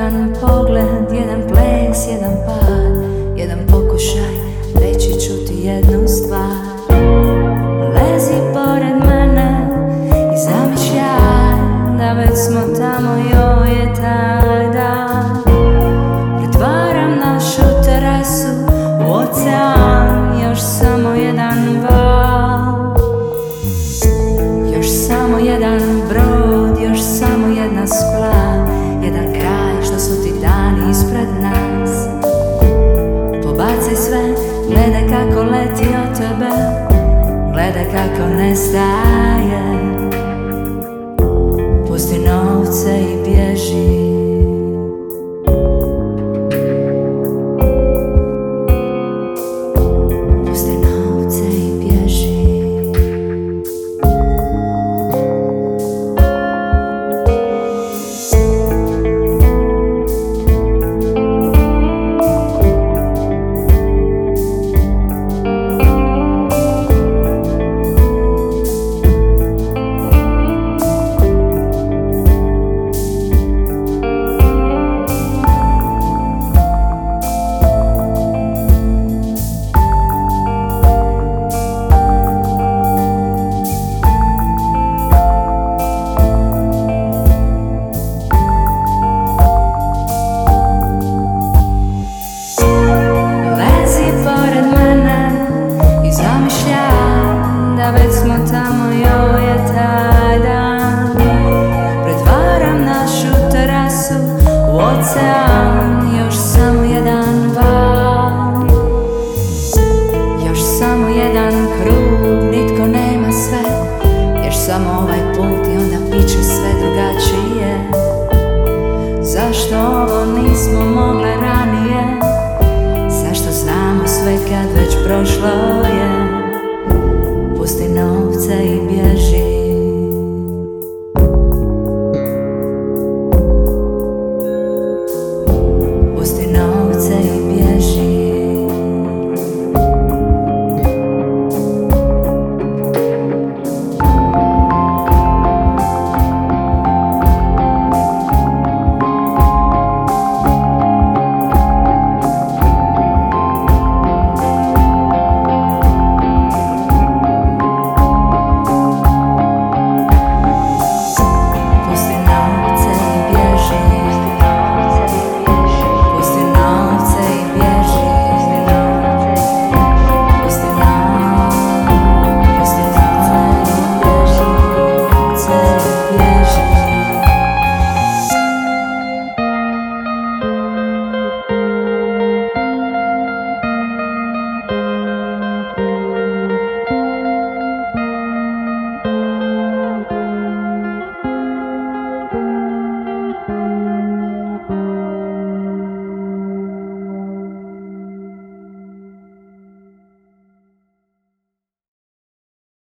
jedan pogled, jedan ples, jedan pad, jedan pokušaj reći čuti jednu stvar. Lezi pored mene i zamišljaj da već smo tamo, joj je taj dan. Pretvaram našu terasu u ocean, još samo jedan val, još samo jedan brod, još samo jedna skla, jedan kraj što su ti dani ispred nas. Pobaci sve, gledaj kako leti od tebe, gledaj kako nestaje. Pusti novce i bježi. Pusti novce i bježi. Da već smo tamo, joj je taj dan. Pretvaram našu terasu u ocean, još samo jedan val, još samo jedan krug, nitko nema sve, još samo ovaj put i onda bit će sve drugačije. Zašto ovo nismo mogle ranije? Zašto znamo sve kad već prošlo je?